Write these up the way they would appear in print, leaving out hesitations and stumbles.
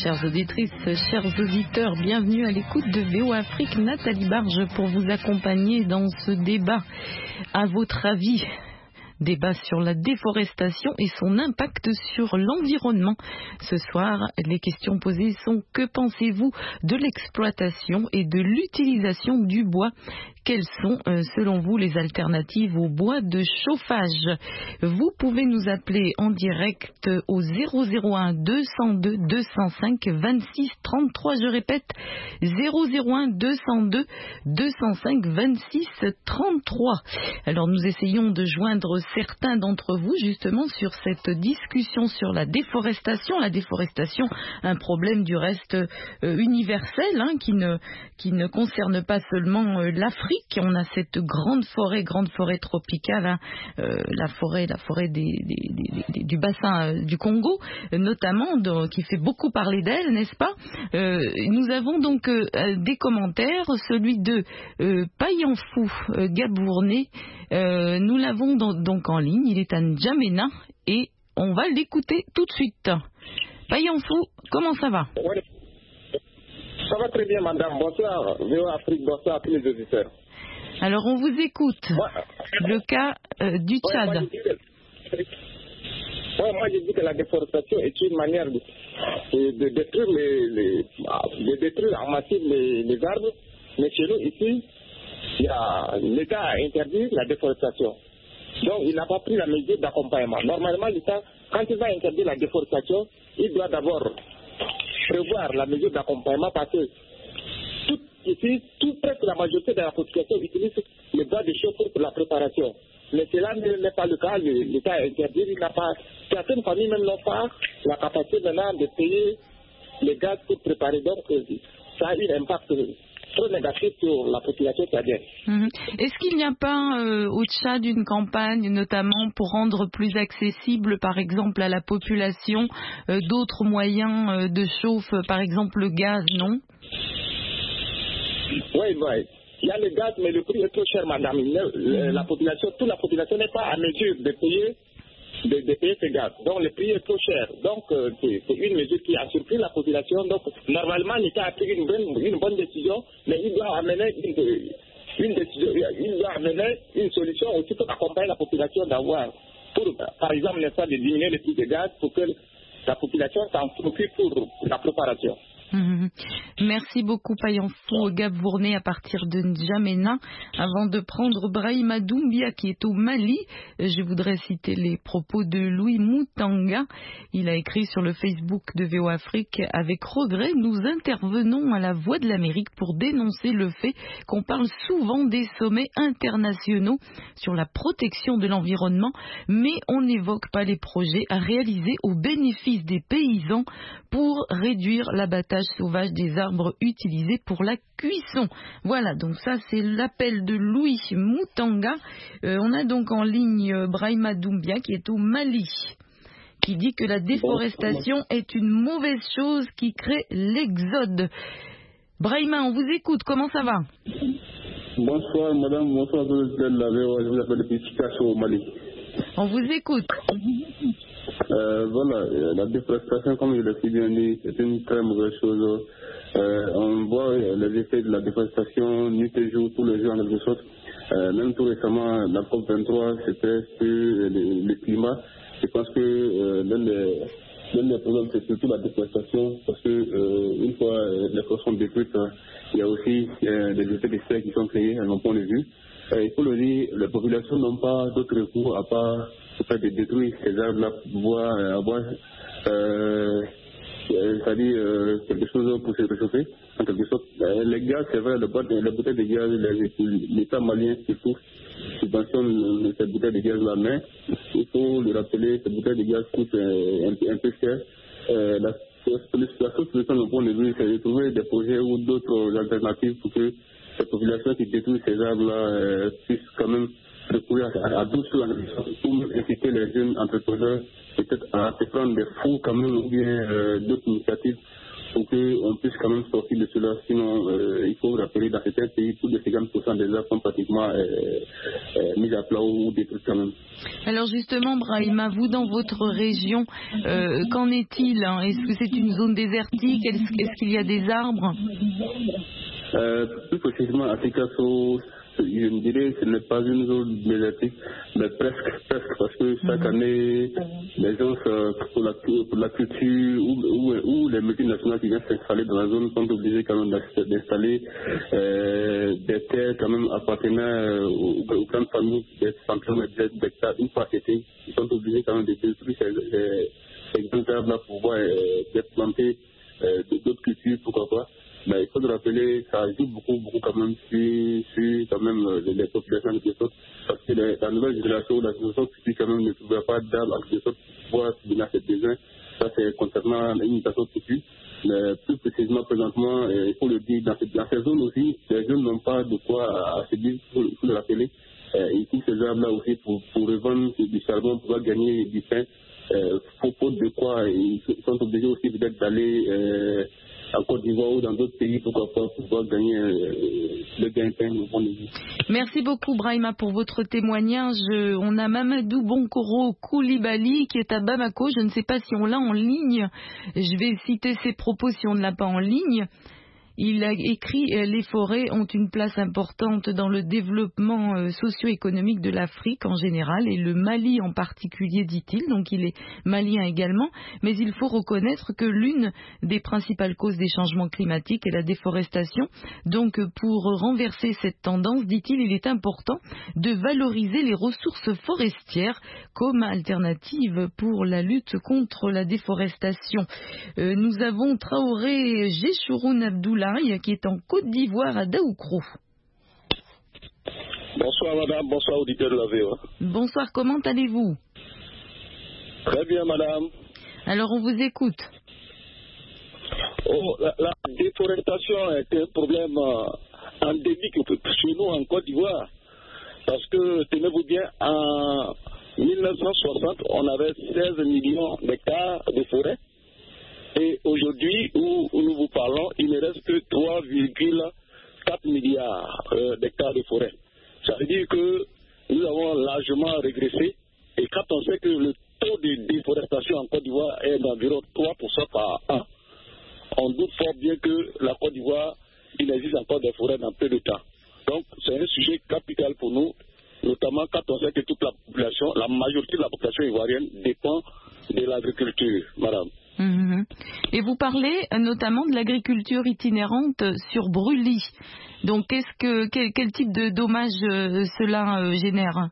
Chères auditrices, chers auditeurs, bienvenue à l'écoute de VOA Afrique. Nathalie Barge pour vous accompagner dans ce débat. À votre avis, débat sur la déforestation et son impact sur l'environnement. Ce soir, les questions posées sont: que pensez-vous de l'exploitation et de l'utilisation du bois ? Quelles sont, selon vous, les alternatives au bois de chauffage ? Vous pouvez nous appeler en direct au 001 202 205 26 33. Je répète, 001 202 205 26 33. Alors, nous essayons de joindre certains d'entre vous, justement, sur cette discussion sur la déforestation. La déforestation, un problème du reste universel, qui ne concerne pas seulement l'Afrique. On a cette grande forêt tropicale, la forêt du bassin du Congo, notamment, qui fait beaucoup parler d'elle, n'est-ce pas ? Nous avons donc des commentaires, celui de Payanfou Gabourné. Nous l'avons donc en ligne, il est à N'Djamena et on va l'écouter tout de suite. Payanfou, comment ça va ? Oui. Ça va très bien, madame. Bonsoir, VOA Afrique, bonsoir à tous les auditeurs. Alors, on vous écoute. Le cas du Tchad. Moi, je dis que la déforestation est une manière de détruire de détruire en massif les arbres. Mais chez nous, ici, l'État a interdit la déforestation. Donc, il n'a pas pris la mesure d'accompagnement. Normalement, l'État, quand il va interdire la déforestation, il doit d'abord prévoir la mesure d'accompagnement parce que presque la majorité de la population utilise le bois de chauffe pour la préparation. Mais cela n'est pas le cas. L'État a interdit. Certaines familles même n'ont pas la capacité maintenant de payer les gaz pour préparer. Donc, ça a eu un impact trop négatif sur la population tchadienne. Est-ce qu'il n'y a pas au Tchad une campagne, notamment pour rendre plus accessible, par exemple, à la population d'autres moyens de chauffe, par exemple le gaz, non ? Oui, il y a le gaz, mais le prix est trop cher, madame. Toute la population n'est pas à mesure de payer ce gaz. Donc, le prix est trop cher. Donc, c'est une mesure qui a surpris la population. Donc, normalement, l'État a pris une bonne décision, mais il doit amener une solution aussi pour accompagner la population par exemple, n'est-ce pas, de diminuer le prix du gaz pour que la population s'en profite pour la préparation. Merci beaucoup Payanfou Gabourné à partir de N'Djamena. Avant de prendre Brahima Doumbia qui est au Mali, je voudrais citer les propos de Louis Moutanga. Il a écrit sur le Facebook de VOA Afrique: avec regret, nous intervenons à la Voix de l'Amérique pour dénoncer le fait qu'on parle souvent des sommets internationaux sur la protection de l'environnement, mais on n'évoque pas les projets à réaliser au bénéfice des paysans pour réduire l'abattage sauvage des arbres utilisés pour la cuisson. Voilà, donc ça c'est l'appel de Louis Moutanga. On a donc en ligne Brahima Doumbia qui est au Mali, qui dit que la déforestation est une mauvaise chose qui crée l'exode. Brahima, on vous écoute, comment ça va ? Bonsoir madame, bonsoir je vous appelle depuis Chicago au Mali. On vous écoute. Voilà, la déforestation, comme je l'ai si bien dit, c'est une très mauvaise chose. On voit les effets de la déforestation nuit et jour, tous les jours en quelque sorte. Même tout récemment, la COP23, c'était sur le climat. Je pense que l'un des problèmes, c'est surtout la déforestation, parce que une fois les forêts sont détruites, il y a aussi des effets de serre qui sont créés à mon point de vue. Il faut le dire, les populations n'ont pas d'autre recours à part de détruire ces arbres-là pour pouvoir avoir c'est-à-dire quelque chose pour se réchauffer, en quelque sorte. Les gaz, c'est vrai, les bouteilles de gaz, l'État malien surtout subventionne ces bouteilles de gaz-là, mais il faut le rappeler, ces bouteilles de gaz coûtent un peu cher. La seule solution, de mon point de vue, c'est de trouver des projets ou d'autres alternatives pour que ces populations qui détruisent ces arbres-là puissent quand même recourir à d'autres choses pour inciter les jeunes entrepreneurs peut-être à se prendre des fonds quand même ou bien d'autres initiatives pour qu'on puisse quand même sortir de cela. Sinon, il faut rappeler dans certains pays, plus de 50% des arbres sont pratiquement mis à plat ou détruits quand même. Alors justement, Brahima, vous dans votre région, qu'en est-il, hein? Est-ce que c'est une zone désertique? Est-ce qu'il y a des arbres? Plus précisément, à Sikasso, je me dirais que ce n'est pas une zone désertique, mais presque, parce que chaque année, les gens pour la culture ou les multinationales qui viennent s'installer dans la zone sont obligés quand même d'installer des terres quand même appartenant aux grandes familles, des centaines d'hectares, une fois c'était, ils sont obligés quand même de détruire ces grands arbres-là pour pouvoir planter d'autres cultures, pourquoi pas. Mais il faut se rappeler, ça joue beaucoup quand même sur quand même les populations de quelque sorte, parce que la nouvelle génération, la génération qui quand même ne trouvera pas d'arbres en quelque sorte pour pouvoir subvenir à ses besoins. Ça c'est concernant l'imitation culture. Mais plus précisément présentement, il faut le dire, dans ces zones aussi, les jeunes n'ont pas de quoi se dire, il faut le rappeler. Ils coupent ces arbres-là aussi pour revendre du charbon, pour pouvoir gagner du pain. Faute de quoi, ils sont obligés aussi peut-être d'aller en Côte d'Ivoire ou dans d'autres pays, pourquoi pas, pour pouvoir gagner le gain-pain au bon niveau. Merci beaucoup, Brahima, pour votre témoignage. On a Mamadou Bonkoro Koulibaly qui est à Bamako. Je ne sais pas si on l'a en ligne. Je vais citer ses propos si on ne l'a pas en ligne. Il a écrit « Les forêts ont une place importante dans le développement socio-économique de l'Afrique en général et le Mali en particulier », dit-il. Donc il est malien également. Mais il faut reconnaître que l'une des principales causes des changements climatiques est la déforestation. Donc pour renverser cette tendance, dit-il, il est important de valoriser les ressources forestières comme alternative pour la lutte contre la déforestation. Nous avons Traoré Géchouroun Abdoulaye qui est en Côte d'Ivoire à Daoukro. Bonsoir madame, bonsoir auditeur de la VOA. Bonsoir, comment allez-vous? Très bien madame. Alors on vous écoute. La déforestation est un problème endémique chez nous en Côte d'Ivoire. Parce que, tenez-vous bien, en 1960, on avait 16 millions d'hectares de forêt. Et aujourd'hui, où nous vous parlons, il ne reste que 3,4 milliards d'hectares de forêt. Ça veut dire que nous avons largement régressé. Et quand on sait que le taux de déforestation en Côte d'Ivoire est d'environ 3% par an, on doute fort bien que la Côte d'Ivoire, il existe encore des forêts dans peu de temps. Donc, c'est un sujet capital pour nous, notamment quand on sait que toute la population, la majorité de la population ivoirienne dépend de l'agriculture, madame. Et vous parlez notamment de l'agriculture itinérante sur brûlis. Donc, quel type de dommages cela génère?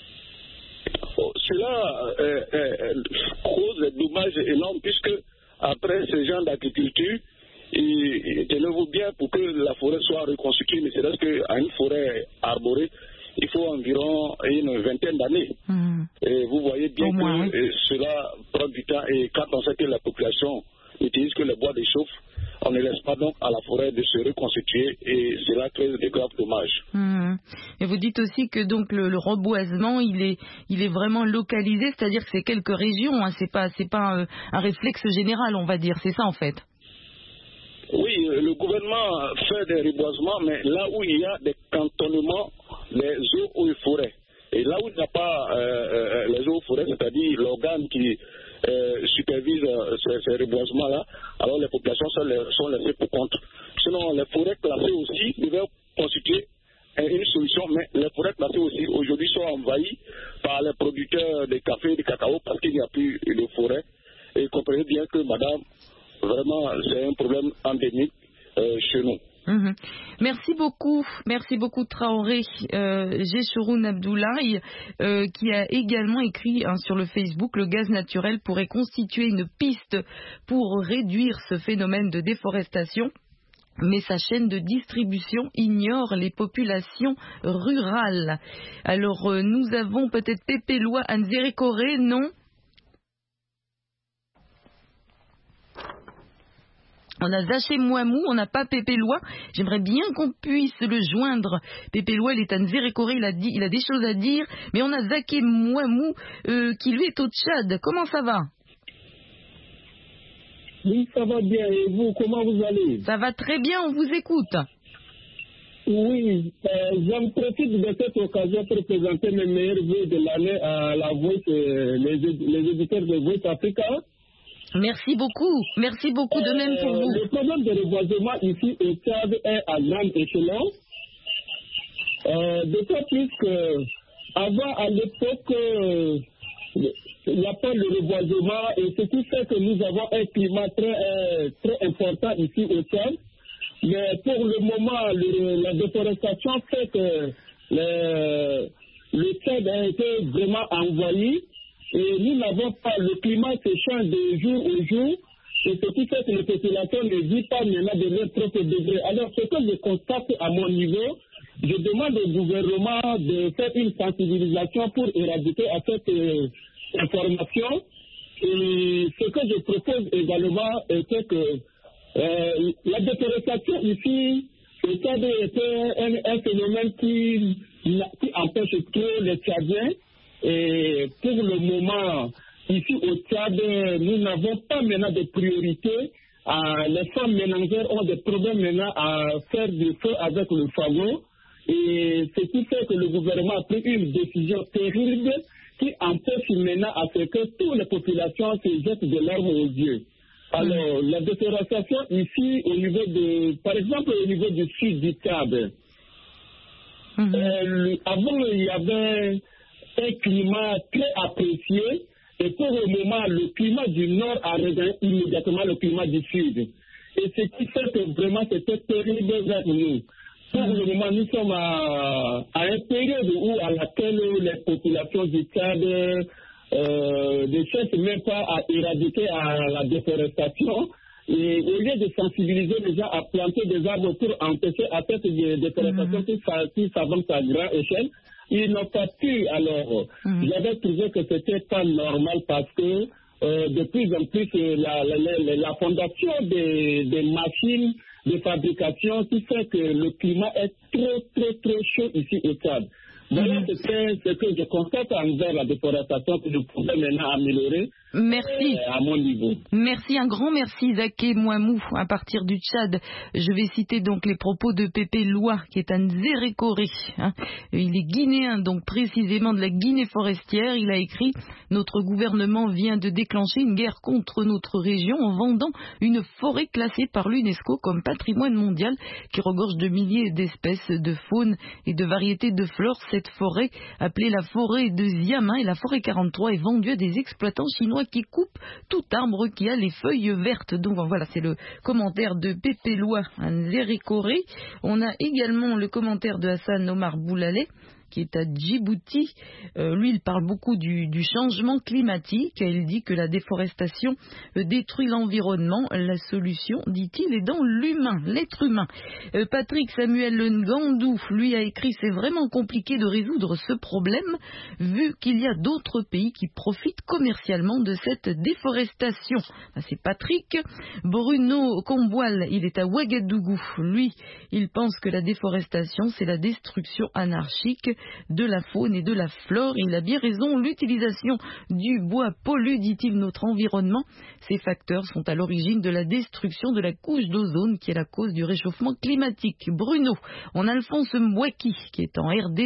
Cela cause des dommages énormes puisque après ce genre d'agriculture, tenez-vous bien, pour que la forêt soit reconstituée, ne serait-ce qu'à une forêt arborée, il faut environ une vingtaine d'années. Et vous voyez bien que cela prend du temps. Et quand on sait que la population n'utilise que le bois de chauffe, on ne laisse pas donc à la forêt de se reconstituer et cela crée de graves dommages. Et vous dites aussi que donc le reboisement, il est vraiment localisé, c'est-à-dire que c'est quelques régions, hein, c'est pas un réflexe général, on va dire, c'est ça en fait. Oui, le gouvernement fait des reboisements, mais là où il y a des cantonnements, les eaux et forêts. Et là où il n'y a pas les eaux et forêts, c'est-à-dire l'organe qui supervise ces reboisements-là, alors les populations sont laissées pour compte. Sinon, les forêts classées aussi devaient constituer une solution, mais les forêts classées aussi aujourd'hui sont envahies par les producteurs de café et de cacao parce qu'il n'y a plus de forêt. Et comprenez bien que, madame, vraiment, c'est un problème endémique chez nous. Merci beaucoup Traoré Géchouroun Abdoulaye qui a également écrit sur le Facebook: le gaz naturel pourrait constituer une piste pour réduire ce phénomène de déforestation, mais sa chaîne de distribution ignore les populations rurales. Alors nous avons peut-être Pépé Loi Anzéré Corée, non? On a Zaché Mouamou, on n'a pas Pépé Loi. J'aimerais bien qu'on puisse le joindre. Pépé Loi, il est à Nzérékoré, il a des choses à dire. Mais on a Zaké Mouamou qui lui est au Tchad. Comment ça va? Oui, ça va bien. Et vous, comment vous allez? Ça va très bien, on vous écoute. Oui, j'en profite de cette occasion pour présenter mes meilleurs vœux de l'année à la Voice, les éditeurs de Voice Africa. Merci beaucoup de même pour vous. Le problème de reboisement ici au Tchad est à grande échelon. D'autant plus que avant, à l'époque, il n'y a pas de reboisement et ce qui fait que nous avons un climat très important ici au Tchad. Mais pour le moment, la déforestation fait que le Tchad a été vraiment envahi et nous n'avons pas, le climat se change de jour au jour et ce qui fait que les populations ne vivent pas maintenant de leur propre degré. Alors ce que je constate à mon niveau, je demande au gouvernement de faire une sensibilisation pour éradiquer à cette information. Et ce que je propose également est que la déforestation ici, c'est un phénomène qui empêche trop les Tchadiens. Et pour le moment, ici au Tchad, nous n'avons pas maintenant de priorité. Les femmes ménagères ont des problèmes maintenant à faire du feu avec le fagot. Et ce qui fait que le gouvernement a pris une décision terrible qui empêche maintenant à ce que toutes les populations se jettent de larmes aux yeux. Alors, la déforestation ici, au niveau par exemple, au niveau du sud du Tchad, avant, il y avait un climat très apprécié, et pour le moment, le climat du nord a rejoint immédiatement le climat du sud. Et ce qui fait que vraiment, c'était terrible vers nous. Pour le moment, nous sommes à une période à laquelle les populations du Tchad ne cherchent même pas à éradiquer la déforestation. Et au lieu de sensibiliser les gens à planter des arbres pour empêcher à cette déforestation qui s'avance à grande échelle, ils n'ont pas pu. Alors, j'avais trouvé que c'était pas normal parce que de plus en plus, la fondation des machines de fabrication qui fait que le climat est très chaud ici au Tchad. Voilà ce que je constate envers la déforestation que je pourrais maintenant améliorer. Merci. À mon niveau. Merci, un grand merci, Zaké Mouamou, à partir du Tchad. Je vais citer donc les propos de Pépé Loua, qui est un Nzérékoré. Il est guinéen, donc précisément de la Guinée forestière. Il a écrit « Notre gouvernement vient de déclencher une guerre contre notre région en vendant une forêt classée par l'UNESCO comme patrimoine mondial qui regorge de milliers d'espèces de faune et de variétés de fleurs. Cette forêt, appelée la forêt de Ziama et la forêt 43, est vendue à des exploitants chinois qui coupe tout arbre qui a les feuilles vertes. » Donc voilà, c'est le commentaire de Pépé Loua, un Zérékoré. On a également le commentaire de Hassan Omar Boulalé, qui est à Djibouti. Lui, il parle beaucoup du changement climatique. Il dit que la déforestation détruit l'environnement. La solution, dit-il, est dans l'humain, l'être humain. Patrick Samuel Ngandou, lui, a écrit « C'est vraiment compliqué de résoudre ce problème, vu qu'il y a d'autres pays qui profitent commercialement de cette déforestation. » C'est Patrick. Bruno Comboil, il est à Ouagadougou. Lui, il pense que la déforestation, c'est la destruction anarchique de la faune et de la flore. Il a bien raison, l'utilisation du bois pollue, dit-il, notre environnement. Ces facteurs sont à l'origine de la destruction de la couche d'ozone qui est la cause du réchauffement climatique. Bruno, on a Alphonse Mbouaki qui est en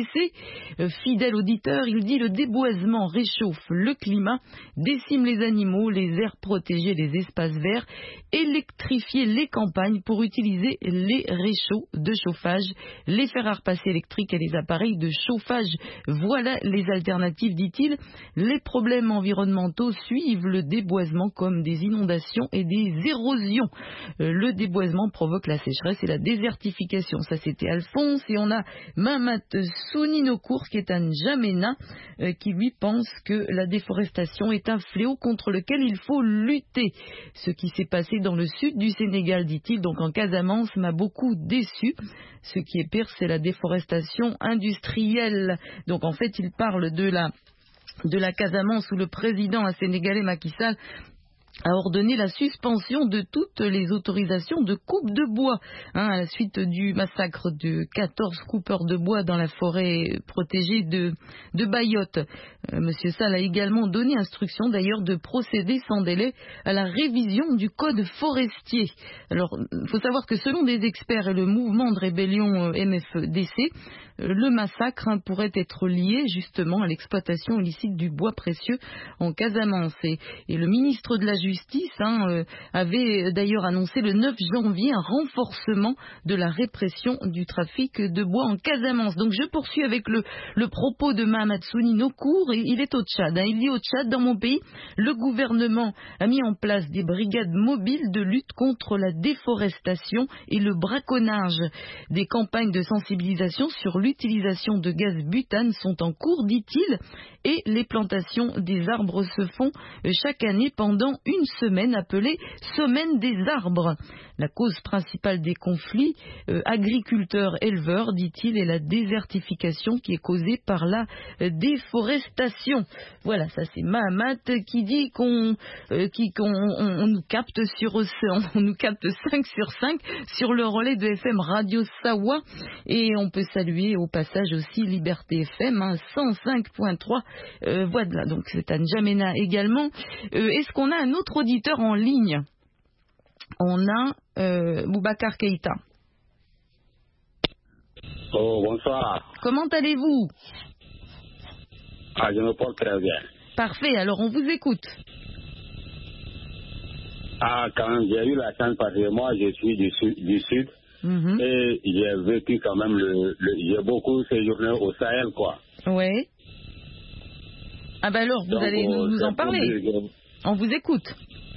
RDC, fidèle auditeur, il dit « Le déboisement réchauffe le climat, décime les animaux, les aires protégées, les espaces verts, électrifier les campagnes pour utiliser les réchauds de chauffage, les fer à repasser électriques et les appareils de chauffage. Voilà les alternatives, dit-il. Les problèmes environnementaux suivent le déboisement comme des inondations et des érosions. Le déboisement provoque la sécheresse et la désertification. » Ça, c'était Alphonse. Et on a Mamat Souninokour, qui est un N'Djamena, qui lui pense que la déforestation est un fléau contre lequel il faut lutter. Ce qui s'est passé dans le sud du Sénégal, dit-il, donc en Casamance, m'a beaucoup déçu. Ce qui est pire, c'est la déforestation industrielle. Donc en fait, il parle de la Casamance où le président sénégalais Macky Sall a ordonné la suspension de toutes les autorisations de coupe de bois à la suite du massacre de 14 coupeurs de bois dans la forêt protégée de Bayotte. Monsieur Sall a également donné instruction d'ailleurs de procéder sans délai à la révision du code forestier. Alors, il faut savoir que selon des experts et le mouvement de rébellion MFDC, le massacre pourrait être lié justement à l'exploitation illicite du bois précieux en Casamance. Et le ministre de la Justice avait d'ailleurs annoncé le 9 janvier un renforcement de la répression du trafic de bois en Casamance. Donc je poursuis avec le propos de Mahamatsouni Nokour. Il est au Tchad. Il dit au Tchad, dans mon pays, le gouvernement a mis en place des brigades mobiles de lutte contre la déforestation et le braconnage. Des campagnes de sensibilisation sur l'utilisation de gaz butane sont en cours, dit-il, et les plantations des arbres se font chaque année pendant une semaine appelée Semaine des arbres. La cause principale des conflits agriculteurs-éleveurs, dit-il, est la désertification qui est causée par la déforestation. Voilà, ça c'est Mahamat qui dit qu'on nous capte on nous capte 5 sur 5 sur le relais de FM Radio Sawa, et on peut saluer au passage aussi Liberté FM 105.3. Voilà, donc c'est à N'Djamena également. Est-ce qu'on a un autre auditeur en ligne? On a Boubacar Keïta. Oh, bonsoir. Comment allez-vous? Je me porte très bien. Parfait, alors on vous écoute. Quand même, j'ai eu la chance parce que moi, je suis du sud et j'ai vécu quand même j'ai beaucoup séjourné au Sahel, quoi. Ouais. Ah ben alors, vous allez nous en parler. On vous écoute.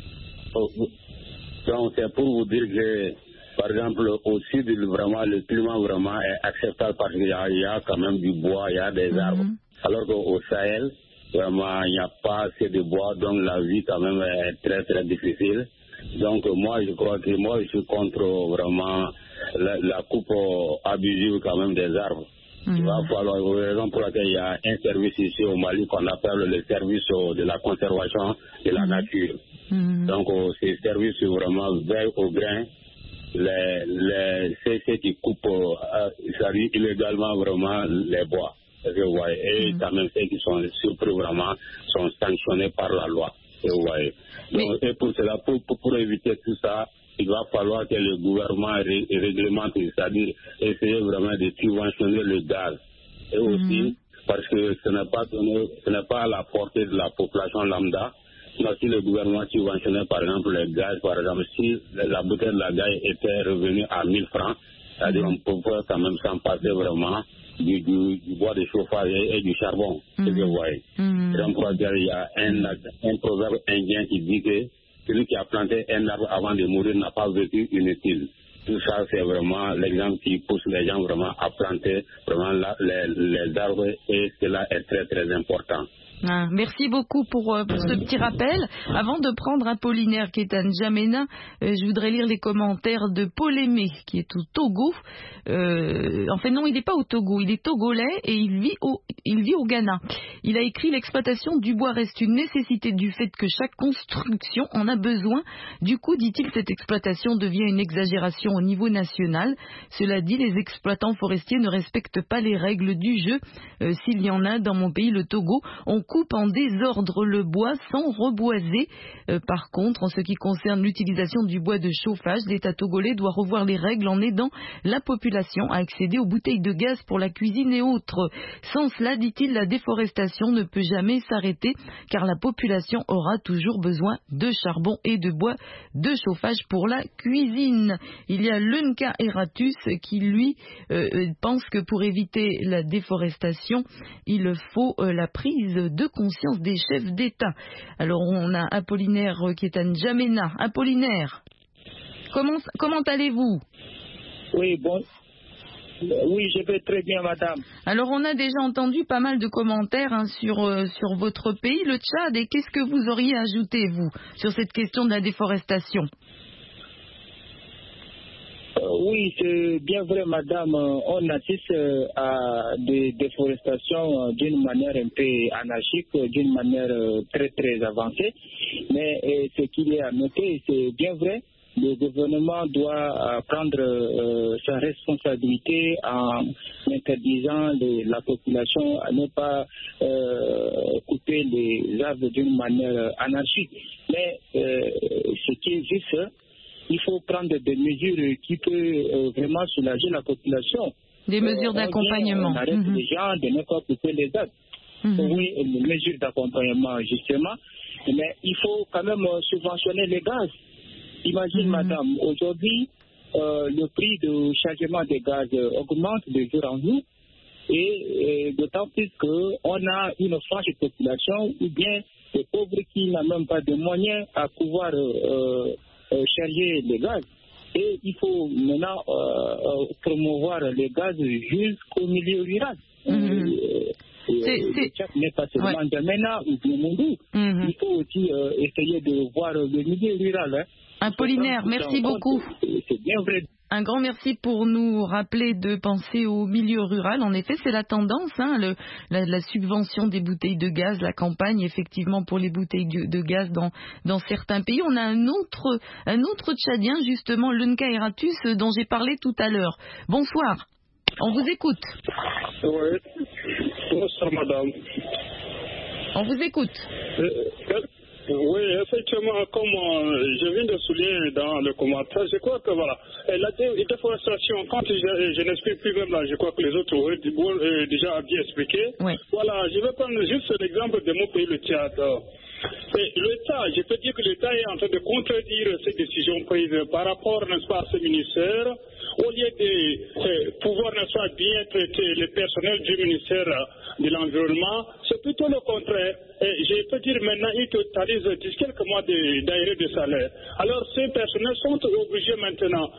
Donc, c'est pour vous dire que, par exemple, au sud, vraiment, le climat vraiment est acceptable parce qu'il y a quand même du bois, il y a des arbres. Alors qu'au Sahel, vraiment, il n'y a pas assez de bois, donc la vie quand même est très, très difficile. Donc, moi, je crois que moi, je suis contre vraiment la coupe abusive quand même des arbres. Il va falloir, raison pour laquelle il y a un service ici au Mali qu'on appelle le service de la conservation de la nature. Donc, ces services vraiment veillent au grain, ceux qui coupent illégalement vraiment les bois. Et quand même ceux qui sont surpris vraiment sont sanctionnés par la loi. Donc, et pour cela, pour éviter tout ça, il va falloir que le gouvernement réglemente, c'est-à-dire essayer vraiment de subventionner le gaz. Et aussi, parce que ce n'est pas à la portée de la population lambda. Donc, si le gouvernement subventionnait par exemple le gaz, par exemple, si la bouteille de la gaz était revenue à 1000 francs, c'est-à-dire on pouvait quand même s'en passer vraiment du bois de chauffage et du charbon. C'est que vous voyez. Donc, il y a un proverbe indien qui dit que celui qui a planté un arbre avant de mourir n'a pas vécu inutile. Tout ça, c'est vraiment l'exemple qui pousse les gens vraiment à planter vraiment les arbres, et cela est très très important. Merci beaucoup pour ce petit rappel. Avant de prendre Apollinaire qui est à N'Djamena, je voudrais lire les commentaires de Paul Aimé qui est au Togo. Enfin non, il n'est pas au Togo, il est togolais et il vit au Ghana. Il a écrit: l'exploitation du bois reste une nécessité du fait que chaque construction en a besoin. Du coup, dit-il, cette exploitation devient une exagération au niveau national. Cela dit, les exploitants forestiers ne respectent pas les règles du jeu. S'il y en a dans mon pays, le Togo, on coupe en désordre le bois sans reboiser. Par contre, en ce qui concerne l'utilisation du bois de chauffage, l'État togolais doit revoir les règles en aidant la population à accéder aux bouteilles de gaz pour la cuisine et autres. Sans cela, dit-il, la déforestation ne peut jamais s'arrêter car la population aura toujours besoin de charbon et de bois de chauffage pour la cuisine. Il y a Lunka Eratus qui, lui, pense que pour éviter la déforestation, il faut la prise de conscience des chefs d'État. Alors on a Apollinaire qui est à N'Djamena. Apollinaire, comment allez-vous? Oui, bon. Oui, je vais très bien, madame. Alors on a déjà entendu pas mal de commentaires sur votre pays, le Tchad, et qu'est-ce que vous auriez ajouté, vous, sur cette question de la déforestation? Oui, c'est bien vrai, madame. On assiste à des déforestations d'une manière un peu anarchique, d'une manière très très avancée. Mais ce qu'il y a à noter, c'est bien vrai, le gouvernement doit prendre sa responsabilité en interdisant la population à ne pas couper les arbres d'une manière anarchique. Mais ce qui est juste, il faut prendre des mesures qui peuvent vraiment soulager la population. Des mesures d'accompagnement. On arrête les gens de ne pas couper les arbres. Oui, des mesures d'accompagnement, justement. Mais il faut quand même subventionner les gaz. Imagine, madame, aujourd'hui, le prix de chargement des gaz augmente de jour en jour. Et d'autant plus qu'on a une frange de population ou bien des pauvres qui n'ont même pas de moyens à pouvoir charger les gaz. Et il faut maintenant promouvoir les gaz jusqu'au milieu rural. Le Tchad n'est pas seulement N'Djamena ou Biomoundou. Il faut aussi essayer de voir le milieu rural. Hein. Apollinaire, merci beaucoup. C'est bien vrai. Un grand merci pour nous rappeler de penser au milieu rural. En effet, c'est la tendance, hein, la subvention des bouteilles de gaz, la campagne effectivement pour les bouteilles de gaz dans certains pays. On a un autre Tchadien, justement, Lenka Eratus, dont j'ai parlé tout à l'heure. Bonsoir, on vous écoute. Oui, bonsoir madame. On vous écoute. Oui, effectivement, comme je viens de souligner dans le commentaire, je crois que voilà, la déforestation, quand je n'explique plus même là, je crois que les autres auraient déjà bien expliqué. Oui. Voilà, je vais prendre juste l'exemple de mon pays, le Tchad. L'État, je peux dire que l'État est en train de contredire ces décisions prises par rapport, n'est-ce pas, à ce ministère. Au lieu de pouvoir, n'est-ce pas, bien traiter les personnels du ministère de l'Environnement, c'est plutôt le contraire. Et je peux dire maintenant, ils totalisent quelques mois d'arrêt de salaire. Alors ces personnels sont obligés maintenant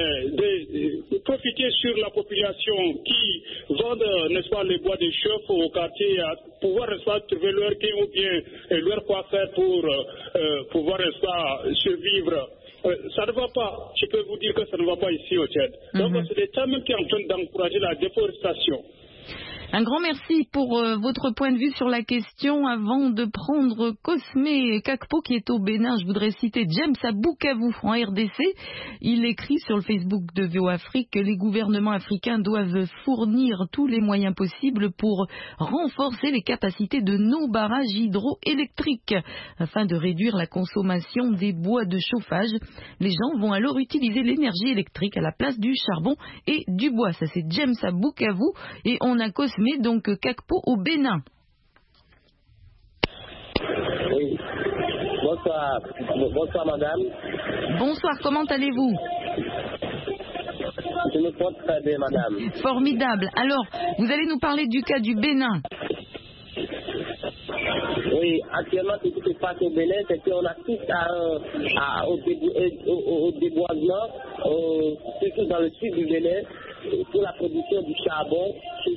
de profiter sur la population qui vendent, n'est-ce pas, les bois de chauffe au quartier, à pouvoir, n'est-ce pas, trouver leur gain ou bien leur quoi faire pour pouvoir, n'est-ce pas, survivre. Ça ne va pas. Je peux vous dire que ça ne va pas ici au Tchad. Donc c'est l'État même qui est en train d'encourager la déforestation. Un grand merci pour votre point de vue sur la question. Avant de prendre Cosme Kakpo qui est au Bénin, je voudrais citer James Aboukavu en RDC. Il écrit sur le Facebook de VO Afrique que les gouvernements africains doivent fournir tous les moyens possibles pour renforcer les capacités de nos barrages hydroélectriques afin de réduire la consommation des bois de chauffage. Les gens vont alors utiliser l'énergie électrique à la place du charbon et du bois. Ça c'est James Aboukavu et on a Cosme donc Kakpo au Bénin. Oui. Bonsoir madame. Bonsoir, comment allez-vous? Je me porte très bien madame. Formidable. Alors, vous allez nous parler du cas du Bénin. Oui, actuellement ce qui se passe au Bénin, c'est qu'on assiste au déboisement, surtout dans le sud du Bénin, pour la production du charbon,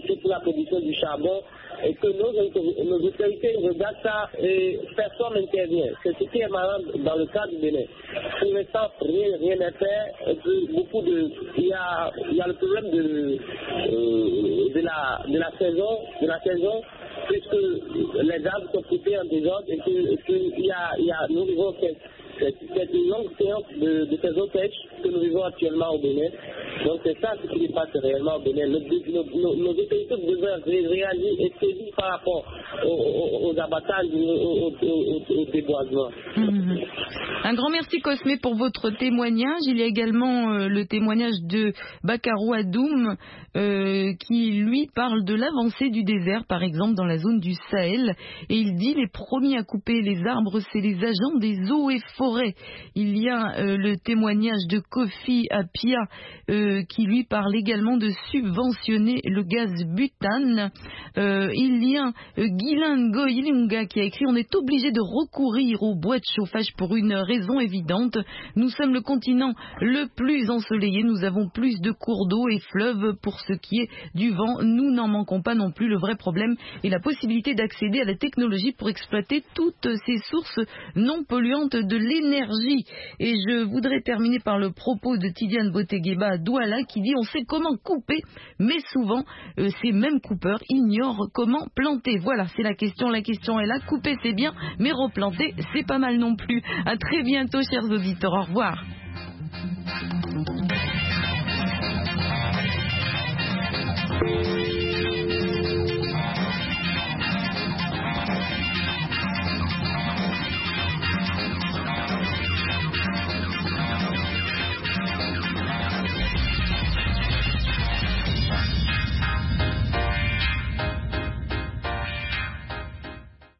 et que nos autorités regardent ça et personne n'intervient. C'est ce qui est marrant dans le cas du Bénin. Pour l'instant, rien n'est fait. Il y a le problème de la saison, puisque les arbres sont coupés en désordre et que nous vivons cette longue séance de saison sèche que nous vivons actuellement au Bénin. Donc c'est ça ce qui se passe réellement au Bénin. Nos autorités devraient réagir et sévir par rapport aux abattages, au déboisement. Un grand merci Cosme pour votre témoignage. Il y a également le témoignage de Bakarou Adoum qui lui parle de l'avancée du désert par exemple dans la zone du Sahel et il dit les premiers à couper les arbres c'est les agents des eaux et forêts. Il y a le témoignage de Kofi Apia qui lui parle également de subventionner le gaz butane. Il y a Guylain Goyilunga qui a écrit on est obligé de recourir au bois de chauffage pour une raison évidente. Nous sommes le continent le plus ensoleillé, nous avons plus de cours d'eau et fleuves. Pour ce qui est du vent, nous n'en manquons pas non plus. Le vrai problème est la possibilité d'accéder à la technologie pour exploiter toutes ces sources non polluantes de l'énergie. Et je voudrais terminer par le propos de Tidiane Botegueba Douala qui dit: on sait comment couper, mais souvent ces mêmes coupeurs ignorent comment planter. Voilà, c'est la question. La question est là. Couper c'est bien, mais replanter c'est pas mal non plus. À très bientôt, chers auditeurs. Au revoir.